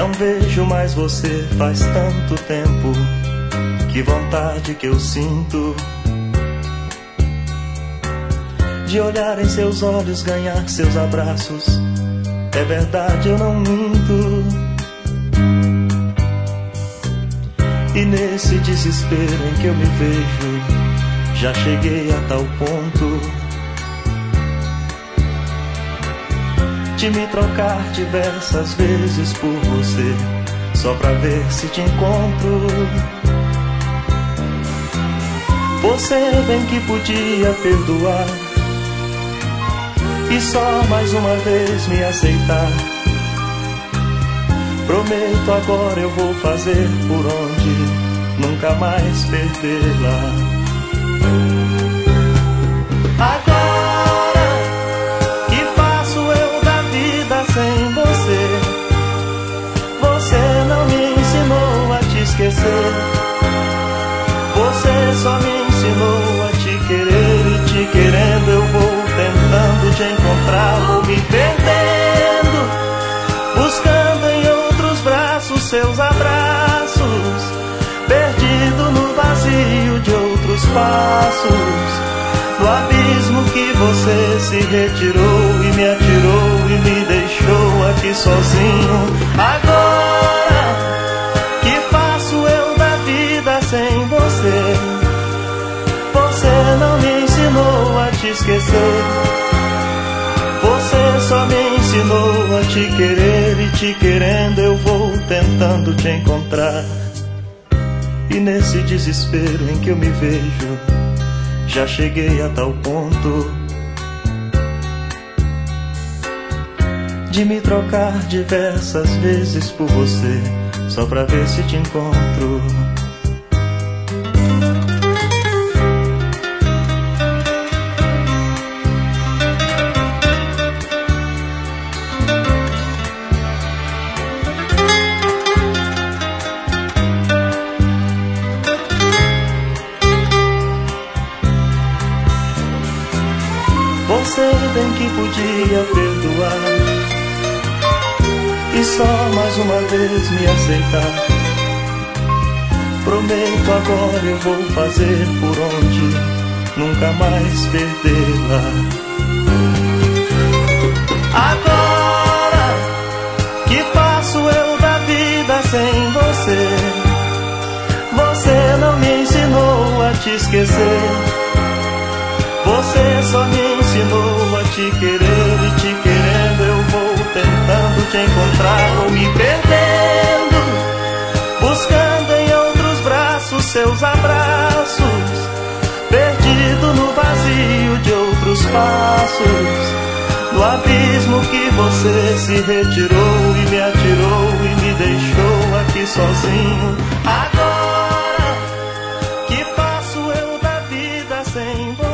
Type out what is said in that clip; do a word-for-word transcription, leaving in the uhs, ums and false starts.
Não vejo mais você faz tanto tempo. Que vontade que eu sinto de olhar em seus olhos, ganhar seus abraços. É verdade, eu não minto. E nesse desespero em que eu me vejo, já cheguei a tal ponto de me trocar diversas vezes por você, só pra ver se te encontro. Você bem que podia perdoar e só mais uma vez me aceitar. Prometo agora eu vou fazer por onde nunca mais perdê-la. Agora que faço eu da vida sem você? Você não me ensinou a te esquecer. Você só me ensinou a te querer, e te querendo eu vou tentando te encontrar. Vou me perdendo, buscando em outros braços seus abraços, perdido no vazio de outros passos, no abismo que você se retirou e me atirou e me deixou aqui sozinho. Agora que faço eu da vida sem você? Você não me ensinou a te esquecer. Você só me ensinou a te querer, e te querendo eu vou tentando te encontrar. E nesse desespero em que eu me vejo, já cheguei a tal ponto de me trocar diversas vezes por você, só pra ver se te encontro. Você bem que podia perdoar e só mais uma vez me aceitar. Prometo agora eu vou fazer por onde nunca mais perdê-la. Agora que faço eu da vida sem você? Você não me ensinou a te esquecer. Você só me ensinou a te querer, e te querendo eu vou tentando te encontrar. Vou me perdendo, buscando em outros braços seus abraços, perdido no vazio de outros passos, no abismo que você se retirou e me atirou e me deixou aqui sozinho. Agora que faço eu da vida sem você?